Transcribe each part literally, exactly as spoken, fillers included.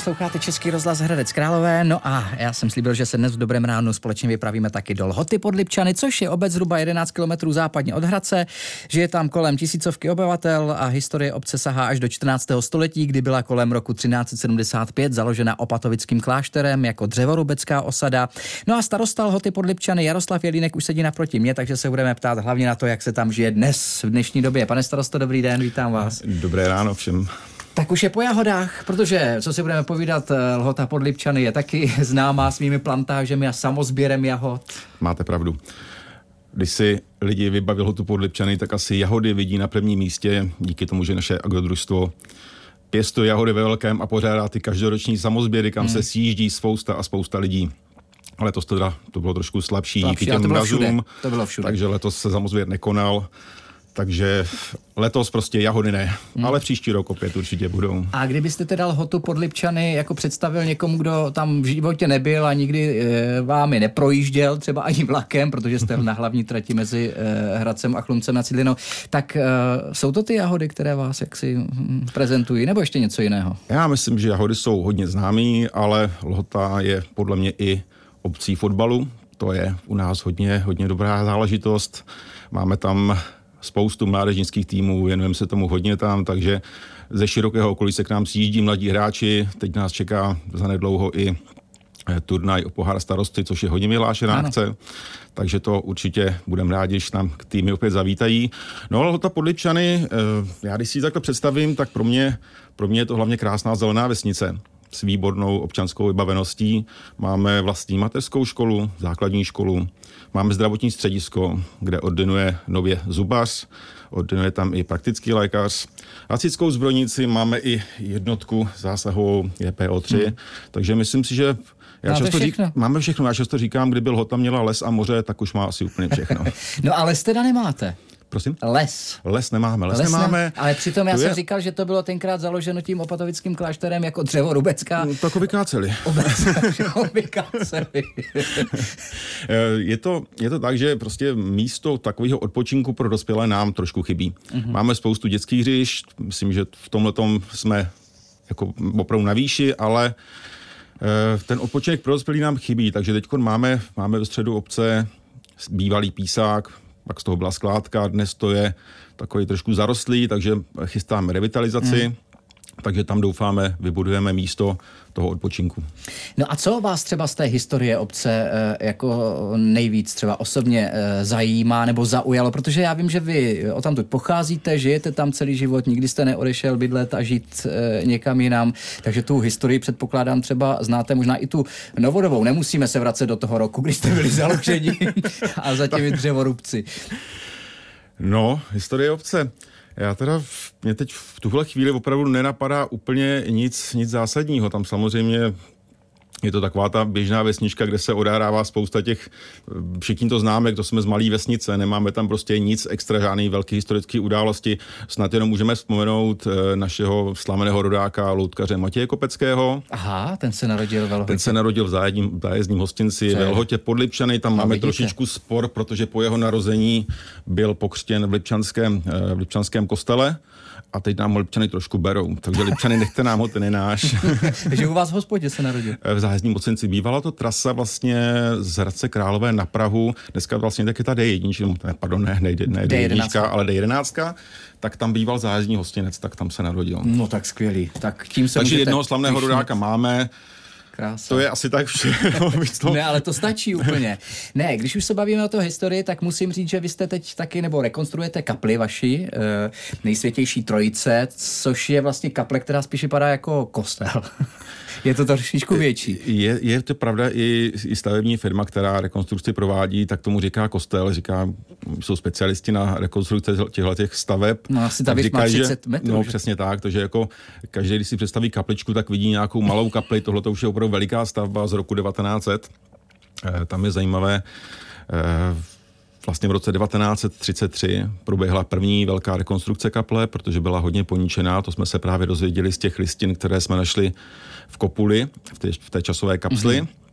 posloucháte Český rozhlas Hradec Králové. No a já jsem slíbil, že se dnes v Dobrém ránu společně vypravíme taky do Lhoty pod Lipčany, což je obec zhruba jedenáct kilometrů západně od Hradce. Žije tam kolem tisícovky obyvatel a historie obce sahá až do čtrnáctého století, kdy byla kolem roku třináct set sedmdesát pět založena opatovickým klášterem jako dřevorubecká osada. No a starosta Lhoty pod Lipčany Jaroslav Jelínek už sedí naproti mě, takže se budeme ptát hlavně na to, jak se tam žije dnes v dnešní době. Pane starosto, dobrý den, vítám vás. Dobré ráno všem. Tak už je po jahodách, protože, co si budeme povídat, Lhota pod Lipčany je taky známá svými plantážemi a samozběrem jahod. Máte pravdu. Když si lidi vybaví Lhotu pod Lipčany, tak asi jahody vidí na prvním místě, díky tomu, že naše agrodružstvo pěstuje jahody ve velkém a pořádá ty každoroční samozběry, kam hmm. se sjíždí spousta a spousta lidí. Ale letos to, teda, to bylo trošku slabší díky těm mrazům, to bylo všude. Takže letos se samozběr nekonal. Takže letos prostě jahody ne, hmm. ale příští rok opět určitě budou. A kdybyste teda Lhotu pod Lipčany jako představil někomu, kdo tam v životě nebyl a nikdy e, vámi neprojížděl, třeba ani vlakem, protože jste na hlavní trati mezi e, Hradcem a Chlumcem nad Cidlinou, tak e, jsou to ty jahody, které vás jaksi hm, prezentují, nebo ještě něco jiného? Já myslím, že jahody jsou hodně známý, ale Lhota je podle mě i obcí fotbalu. To je u nás hodně, hodně dobrá záležitost. Máme tam spoustu mládežnických týmů, věnujeme se tomu hodně tam, takže ze širokého okolí se k nám sjíždí mladí hráči. Teď nás čeká zanedlouho i turnaj o pohár starosty, což je hodně vyhlášená akce, takže to určitě budeme rádi, když nám k týmy opět zavítají. No ale Lhota pod Lipčany, já když si ji takhle představím, tak pro mě, pro mě je to hlavně krásná zelená vesnice s výbornou občanskou vybaveností. Máme vlastní mateřskou školu, základní školu, máme zdravotní středisko, kde ordinuje nově zubař, ordinuje tam i praktický lékař. Hasičskou zbrojnici máme i jednotku zásahovou J P O tři, hmm. takže myslím si, že já často řík, máme všechno. Já často říkám, kdyby Lhota měla les a moře, tak už má asi úplně všechno. No ale les teda nemáte. Prosím? Les. Les nemáme, les, les nemáme. Ne, ale přitom já to jsem je... říkal, že to bylo tenkrát založeno tím opatovickým klášterem jako dřevorubecká. No, tak ho vykáceli. ho vykáceli. je, to, je to tak, že prostě místo takového odpočinku pro dospělé nám trošku chybí. Mm-hmm. Máme spoustu dětských hřišť, myslím, že v tomhletom jsme jako opravdu na výši, ale ten odpočinek pro dospělí nám chybí, takže teď máme, máme ve středu obce bývalý písák, pak z toho byla skládka, dnes to je takový trošku zarostlý, takže chystáme revitalizaci, mm. takže tam doufáme, vybudujeme místo toho odpočinku. No a co vás třeba z té historie obce e, jako nejvíc třeba osobně e, zajímá nebo zaujalo? Protože já vím, že vy o tamtud pocházíte, žijete tam celý život, nikdy jste neodešel bydlet a žít e, někam jinam, takže tu historii předpokládám třeba znáte možná i tu novodobou. Nemusíme se vracet do toho roku, kdy jste byli založeni a za těmi dřevorubci. No, historie obce. Já teda, mě teď v tuhle chvíli opravdu nenapadá úplně nic, nic zásadního. Tam samozřejmě je to taková ta běžná vesnička, kde se odehrává spousta těch, všichni to známe, kdo jsme z malé vesnice, nemáme tam prostě nic extra, žádný velký historický události. Snad jenom můžeme vzpomenout našeho slavného rodáka, loutkaře Matěje Kopeckého. Aha, ten se narodil ve Lhotě. Ten se narodil v zájezdním, zájezdním hostinci ve Lhotě pod Lipčany, tam máme vidíte. trošičku spor, protože po jeho narození byl pokřtěn v Lipčanském, v Lipčanském kostele. A teď nám Lipčany trošku berou, takže Lipčany nechte nám ho, ten je náš. Takže u vás v hospodě se narodil. V zájezdním hostinci. Bývala to trasa vlastně z Hradce Králové na Prahu, dneska vlastně taky ta D jedna, ne, pardon, ne, ne, ne D jedna, ale D jedenáct, tak tam býval zájezdní hostinec, tak tam se narodil. No tak skvělý. Tak tím se takže jednoho slavného rodáka máme. Krása. To je asi tak všechno. Ne, ale to stačí úplně. Ne, když už se bavíme o té historii, tak musím říct, že vy jste teď taky, nebo rekonstruujete kapli vaši, e, nejsvětější trojice, což je vlastně kaple, která spíš vypadá jako kostel. Je to trošičku větší. Je, je to pravda, i, i stavební firma, která rekonstrukci provádí, tak tomu říká kostel, říká, jsou specialisti na rekonstrukce těchto staveb. No asi ta věc má třicet metrů. No že? Přesně tak, takže jako každý, když si představí kapličku, tak vidí nějakou malou kapli, tohle to už je opravdu veliká stavba z roku devatenáct set. E, tam je zajímavé, e, vlastně v roce devatenáct set třicet tři proběhla první velká rekonstrukce kaple, protože byla hodně poničená, to jsme se právě dozvěděli z těch listin, které jsme našli v kopuli, v té, v té časové kapsli. Mm-hmm.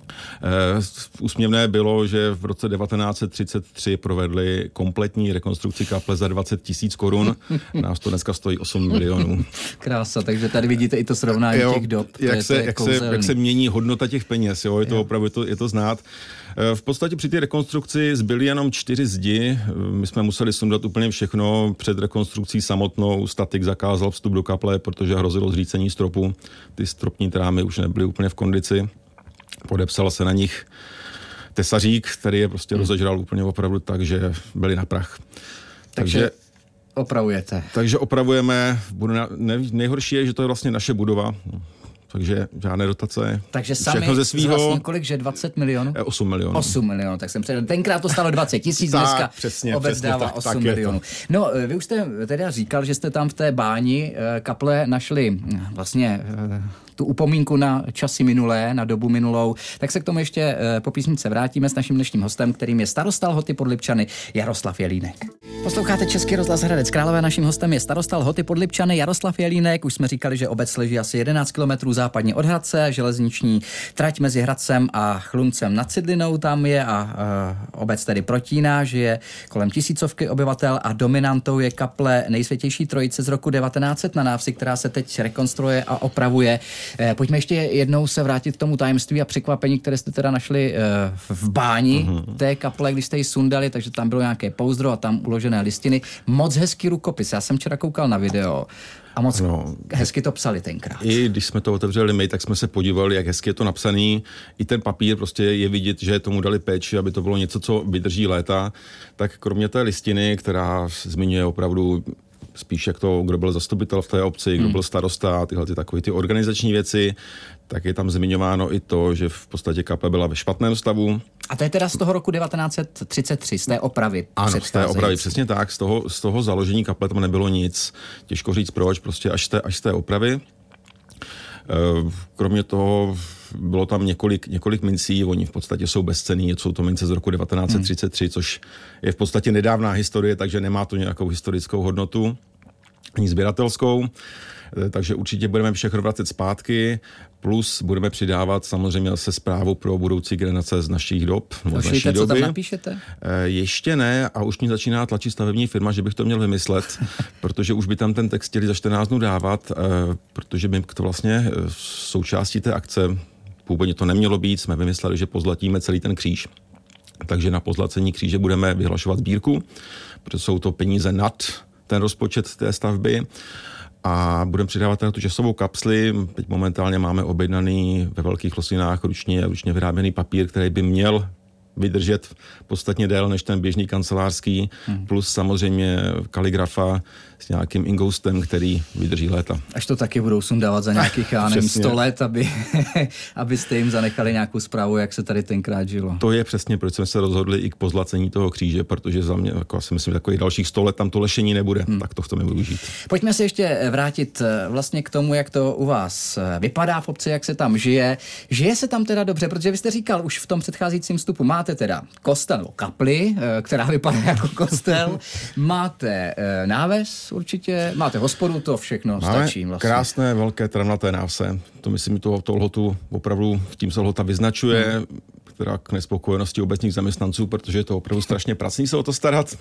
Úsměvné bylo, že v roce devatenáct set třicet tři provedli kompletní rekonstrukci kaple za dvacet tisíc korun. Nás to dneska stojí osm milionů. Krása, takže tady vidíte i to srovnání jo, těch dob. Jak, je, se, jak, se, jak se mění hodnota těch peněz, jo, je to jo. opravdu je to, je to znát. V podstatě při té rekonstrukci zbyly jenom čtyři zdi. My jsme museli sundat úplně všechno. Před rekonstrukcí samotnou statik zakázal vstup do kaple, protože hrozilo zřícení stropu. Ty stropní trámy už nebyly úplně v kondici. Podepsal se na nich tesařík, který je prostě hmm. rozežral úplně opravdu tak, že byli na prach. Takže, takže opravujete. Takže opravujeme. Nejhorší je, že to je vlastně naše budova. Takže žádné dotace. Takže sami ze svýho. Vlastně kolik, že dvacet milionů? osm milionů. osm milionů, tak jsem předal. Tenkrát to stalo dvacet tisíc, dneska přesně, obec přesně, dává tak, osm tak milionů. No, vy už jste teda říkal, že jste tam v té báni kaple našli vlastně tu upomínku na časy minulé, na dobu minulou. Tak se k tomu ještě po písničce vrátíme s naším dnešním hostem, kterým je starosta Lhoty pod Lipčany Jaroslav Jelínek. Posloucháte Český rozhlas Hradec Králové, naším hostem je starosta Lhoty pod Lipčany Jaroslav Jelínek. Už jsme říkali, že obec leží asi jedenáct kilometrů západně od Hradce, železniční trať mezi Hradcem a Chluncem nad Cidlinou tam je a uh, obec tedy protíná, že je kolem tisícovky obyvatel a dominantou je kaple Nejsvětější Trojice z roku devatenáct set na návsi, která se teď rekonstruuje a opravuje. Eh, pojďme ještě jednou se vrátit k tomu tajemství a překvapení, které jste teda našli eh, v báni mm-hmm. té kaple, když jste ji sundali, takže tam bylo nějaké pouzdro a tam uložené listiny. Moc hezký rukopis. Já jsem včera koukal na video a moc no, hezky to psali tenkrát. I když jsme to otevřeli my, tak jsme se podívali, jak hezky je to napsaný. I ten papír prostě je vidět, že tomu dali péči, aby to bylo něco, co vydrží léta. Tak kromě té listiny, která zmiňuje opravdu spíš jak to, kdo byl zastupitel v té obci, kdo hmm. byl starosta, tyhle ty takové ty organizační věci, tak je tam zmiňováno i to, že v podstatě kaple byla ve špatném stavu. A to je teda z toho roku devatenáct set třicet tři, z té opravy. Ano, z té opravy, přesně tak. Z toho, z toho založení kaple tam nebylo nic. Těžko říct proč, prostě až z té, až z té opravy. Kromě toho bylo tam několik, několik mincí, oni v podstatě jsou bezcenný, jsou to mince z roku devatenáct set třicet tři, hmm. což je v podstatě nedávná historie, takže nemá to nějakou historickou hodnotu, ani sběratelskou. Takže určitě budeme všechno vracet zpátky, plus budeme přidávat samozřejmě zase zprávu pro budoucí generace z našich dob. Z naší doby. Co tam napíšete? Ještě ne a už mě začíná tlačit stavební firma, že bych to měl vymyslet, protože už by tam ten text chtěli za čtrnáct dnů dávat, protože by to vlastně součástí té akce, původně to nemělo být, jsme vymysleli, že pozlatíme celý ten kříž. Takže na pozlacení kříže budeme vyhlašovat sbírku, protože jsou to peníze nad ten rozpočet té stavby. A budeme přidávat tu časovou kapsli. Teď momentálně máme objednaný ve Velkých Losinách ručně, ručně vyráběný papír, který by měl vydržet podstatně déle než ten běžný kancelářský, hmm. plus samozřejmě kaligrafa s nějakým ingoustem, který vydrží léta. Až to taky budou sundávat za nějakých, já nevím, sto let, aby, abyste jim zanechali nějakou zprávu, jak se tady tenkrát žilo. To je přesně, proč jsme se rozhodli i k pozlacení toho kříže, protože za mě, jako asi myslím, takových dalších sto let tam to lešení nebude, hmm. tak to chceme využít. Pojďme se ještě vrátit vlastně k tomu, jak to u vás vypadá v obci, jak se tam žije. Žije se tam teda dobře, protože vy jste říkal už v tom předcházejícím vstupu, máte teda kostel nebo kapli, která vypadá jako kostel, máte náves určitě, máte hospodu, to všechno máme stačí vlastně. Krásné, velké travnaté návse. To myslím, to, to Lhotu opravdu tím se Lhota vyznačuje, hmm. která k nespokojenosti obecních zaměstnanců, protože je to opravdu strašně pracný se o to starat.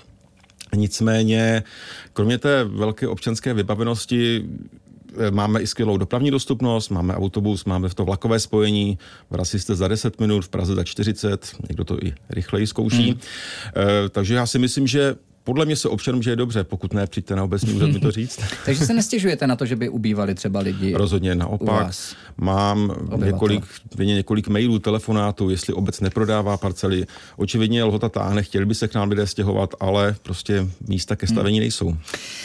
Nicméně, kromě té velké občanské vybavenosti, máme i skvělou dopravní dostupnost, máme autobus, máme v to vlakové spojení, v Rasi jste za deset minut, v Praze za čtyřicet, někdo to i rychleji zkouší. Hmm. E, takže já si myslím, že podle mě se občanům žije dobře, pokud ne, přijďte na obecní úřad mi to říct. Takže se nestěžujete na to, že by ubývali třeba lidi? Rozhodně naopak. Mám několik, několik mailů, telefonátů, jestli obec neprodává parcely. Očividně Lhota táhne, chtěli by se k nám lidé stěhovat, ale prostě místa ke stavení hmm. nejsou.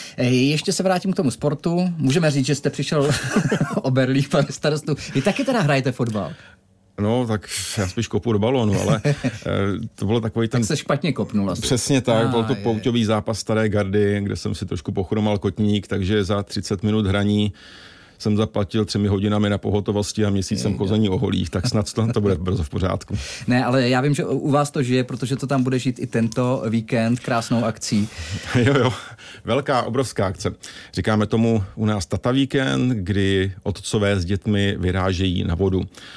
Ještě se vrátím k tomu sportu. Můžeme říct, že jste přišel o berlích, pane starostu. Vy taky teda hrajete fotbal? No, tak já spíš kopu do balónu, ale to bylo takový ten... Tak se špatně kopnul asi. Přesně tak, ah, byl to pouťový zápas Staré gardy, kde jsem si trošku pochromal kotník, takže za třicet minut hraní jsem zaplatil třemi hodinami na pohotovosti a měsícem chození o holích, tak snad to, to bude brzo v pořádku. Ne, ale já vím, že u vás to žije, protože to tam bude žít i tento víkend krásnou akcí. Jo, jo, velká, obrovská akce. Říkáme tomu u nás Tata víkend, kdy otcové s dětmi vyrážejí na vodu.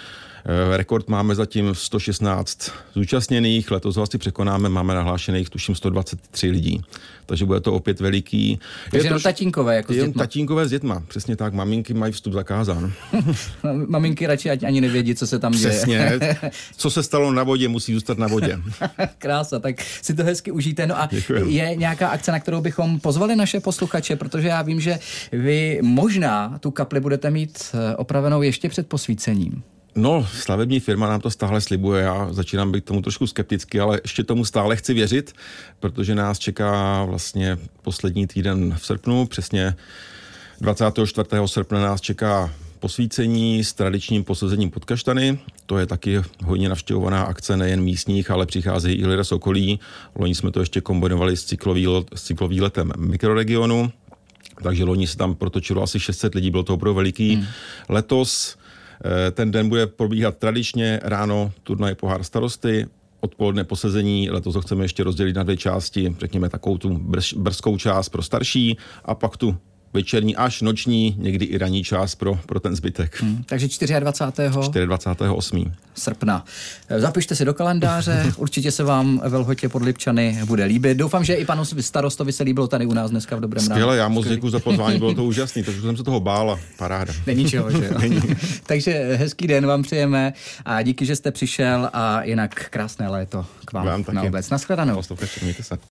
Rekord máme zatím sto šestnáct zúčastněných, letos ho asi překonáme, máme nahlášených tuším sto dvacet tři lidí. Takže bude to opět veliký. Takže jenom tatínkové jako s dětma. Tatínkové s dětma, přesně tak. Maminky mají vstup zakázán. Maminky radši ať ani nevědí, co se tam děje. Přesně. Co se stalo na vodě, musí zůstat na vodě. Krása, tak si to hezky užijte. No a Děkujem. Je nějaká akce, na kterou bychom pozvali naše posluchače, protože já vím, že vy možná tu kapli budete mít opravenou ještě před posvícením. No, stavební firma nám to stále slibuje, já začínám být tomu trošku skeptický, ale ještě tomu stále chci věřit, protože nás čeká vlastně poslední týden v srpnu, přesně dvacátého čtvrtého srpna nás čeká posvícení s tradičním posazením pod kaštany. To je taky hodně navštěvovaná akce nejen místních, ale přicházejí i lidé z okolí. Loni jsme to ještě kombinovali s cyklovýletem mikroregionu, takže loni se tam protočilo asi šest set lidí, bylo to opravdu veliký. Hmm. Letos ten den bude probíhat tradičně, ráno turnaj pohár starosty, odpoledne posezení, letos ho chceme ještě rozdělit na dvě části, řekněme takovou tu brz, brzkou část pro starší a pak tu večerní až noční, někdy i ranní část pro, pro ten zbytek. Hmm, takže dvacátého čtvrtého dvacátého osmého srpna. Zapište si do kalendáře, určitě se vám ve Lhotě pod Lipčany bude líbit. Doufám, že i panu starostovi se líbilo tady u nás dneska v Dobrém ránu. Skvěle, já moc děkuji za pozvání, bylo to úžasný, takže jsem se toho bála, paráda. Není čeho, že jo? Není. Takže hezký den vám přejeme a díky, že jste přišel a jinak krásné léto k vám, vám na obec. Naschledanou. Poslouchači, mějte se.